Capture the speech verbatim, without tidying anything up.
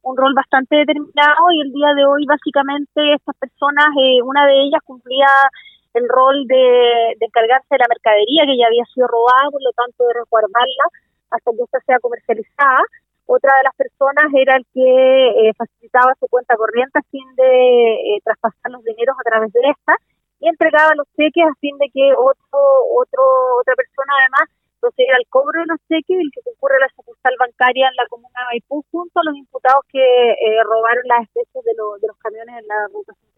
un rol bastante determinado y el día de hoy básicamente estas personas, eh, una de ellas cumplía el rol de, de encargarse de la mercadería que ya había sido robada, por lo tanto de resguardarla hasta que esta sea comercializada. Otra de las personas era el que eh, facilitaba su cuenta corriente a fin de eh, traspasar los dineros a través de esta y entregaba los cheques a fin de que otro, otro, otra persona además procediera al cobro de los cheques, el que concurre a la sucursal bancaria en la comuna de Maipú junto a los imputados que eh, robaron las especies de, lo, de los camiones en la ruta